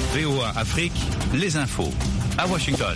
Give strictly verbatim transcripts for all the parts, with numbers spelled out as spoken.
V O A Afrique, les infos à Washington.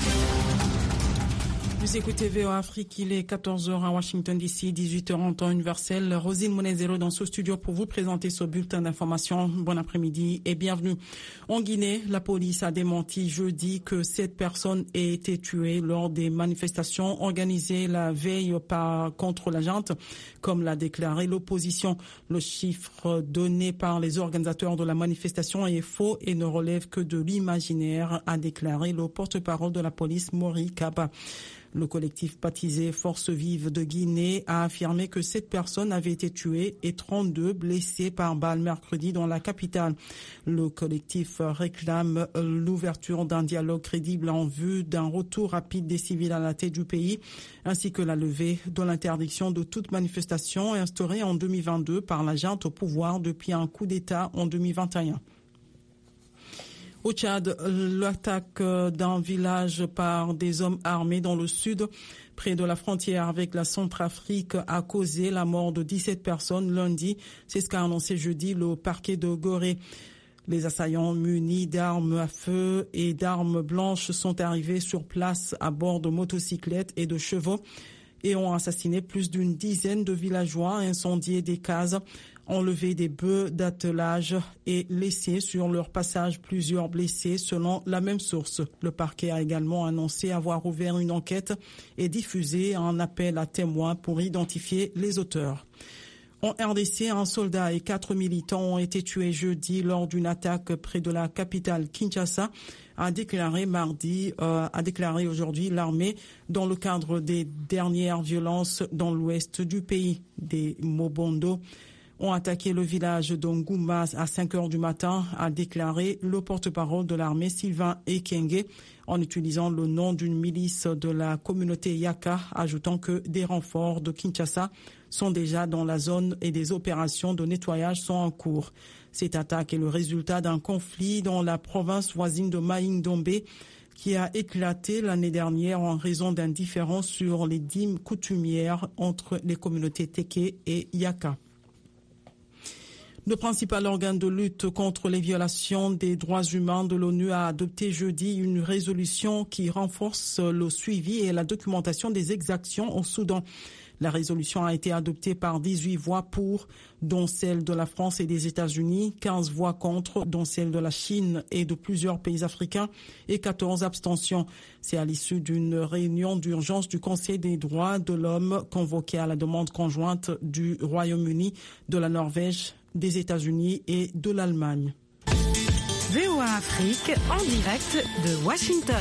Vous écoutez V O A Afrique, il est quatorze heures à Washington D C, dix-huit heures en temps universel. Rosine Monezero dans ce studio pour vous présenter ce bulletin d'information. Bon après-midi et bienvenue. En Guinée, la police a démenti jeudi que sept personnes aient été tuées lors des manifestations organisées la veille par, contre la junte, comme l'a déclaré l'opposition. Le chiffre donné par les organisateurs de la manifestation est faux et ne relève que de l'imaginaire, a déclaré le porte-parole de la police, Mori Kaba. Le collectif baptisé Force Vive de Guinée a affirmé que sept personnes avaient été tuées et trente-deux blessées par balle mercredi dans la capitale. Le collectif réclame l'ouverture d'un dialogue crédible en vue d'un retour rapide des civils à la tête du pays, ainsi que la levée de l'interdiction de toute manifestation instaurée en deux mille vingt-deux par la junte au pouvoir depuis un coup d'État en deux mille vingt et un. Au Tchad, l'attaque d'un village par des hommes armés dans le sud, près de la frontière avec la Centrafrique, a causé la mort de dix-sept personnes lundi. C'est ce qu'a annoncé jeudi le parquet de Gorée. Les assaillants munis d'armes à feu et d'armes blanches sont arrivés sur place à bord de motocyclettes et de chevaux et ont assassiné plus d'une dizaine de villageois, incendié des cases, enlevé des bœufs d'attelage et laissé sur leur passage plusieurs blessés selon la même source. Le parquet a également annoncé avoir ouvert une enquête et diffusé un appel à témoins pour identifier les auteurs. En R D C, un soldat et quatre militants ont été tués jeudi lors d'une attaque près de la capitale Kinshasa, a déclaré mardi, euh, a déclaré aujourd'hui l'armée dans le cadre des dernières violences dans l'ouest du pays. Des Mobondo ont attaqué le village d'Ongouma à cinq heures du matin, a déclaré le porte-parole de l'armée Sylvain Ekenge, en utilisant le nom d'une milice de la communauté Yaka, ajoutant que des renforts de Kinshasa sont déjà dans la zone et des opérations de nettoyage sont en cours. Cette attaque est le résultat d'un conflit dans la province voisine de Maïng-Dombe qui a éclaté l'année dernière en raison d'un différend sur les dîmes coutumières entre les communautés Teke et Yaka. Le principal organe de lutte contre les violations des droits humains de l'ONU a adopté jeudi une résolution qui renforce le suivi et la documentation des exactions au Soudan. La résolution a été adoptée par dix-huit voix pour, dont celle de la France et des États-Unis, quinze voix contre, dont celle de la Chine et de plusieurs pays africains, et quatorze abstentions. C'est à l'issue d'une réunion d'urgence du Conseil des droits de l'homme convoquée à la demande conjointe du Royaume-Uni, de la Norvège, des États-Unis et de l'Allemagne. V O A Afrique en direct de Washington.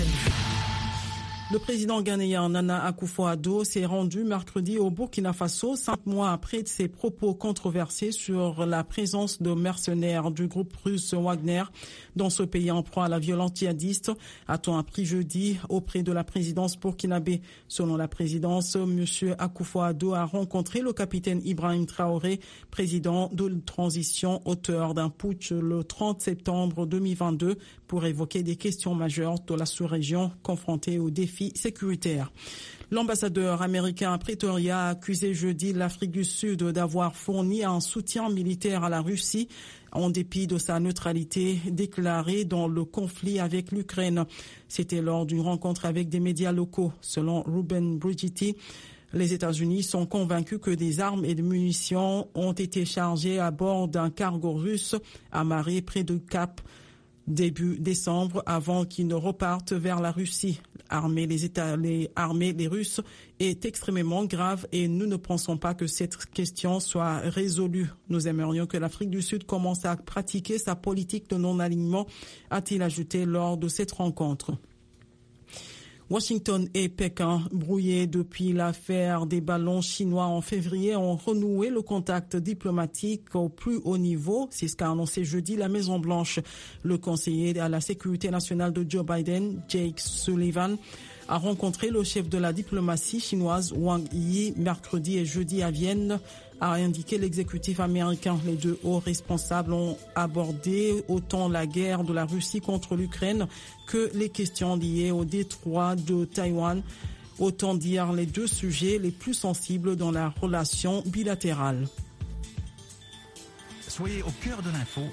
Le président ghanéen Nana Akufo-Addo s'est rendu mercredi au Burkina Faso, cinq mois après ses propos controversés sur la présence de mercenaires du groupe russe Wagner dans ce pays en proie à la violence djihadiste, a-t-on appris jeudi auprès de la présidence burkinabé. Selon la présidence, M. Akufo-Addo a rencontré le capitaine Ibrahim Traoré, président de transition, auteur d'un putsch le trente septembre deux mille vingt-deux, pour évoquer des questions majeures de la sous-région confrontée aux défis sécuritaires. L'ambassadeur américain à Pretoria a accusé jeudi l'Afrique du Sud d'avoir fourni un soutien militaire à la Russie en dépit de sa neutralité déclarée dans le conflit avec l'Ukraine. C'était lors d'une rencontre avec des médias locaux. Selon Ruben Brigitti, les États-Unis sont convaincus que des armes et des munitions ont été chargées à bord d'un cargo russe amarré près de Cap début décembre avant qu'ils ne repartent vers la Russie. Armer les États, les armées les Russes est extrêmement grave et nous ne pensons pas que cette question soit résolue. Nous aimerions que l'Afrique du Sud commence à pratiquer sa politique de non-alignement, a-t-il ajouté lors de cette rencontre. Washington et Pékin, brouillés depuis l'affaire des ballons chinois en février, ont renoué le contact diplomatique au plus haut niveau. C'est ce qu'a annoncé jeudi la Maison-Blanche. Le conseiller à la sécurité nationale de Joe Biden, Jake Sullivan, a rencontré le chef de la diplomatie chinoise Wang Yi mercredi et jeudi à Vienne, a indiqué l'exécutif américain. Les deux hauts responsables ont abordé autant la guerre de la Russie contre l'Ukraine que les questions liées au détroit de Taïwan, autant dire les deux sujets les plus sensibles dans la relation bilatérale. Soyez au cœur de l'info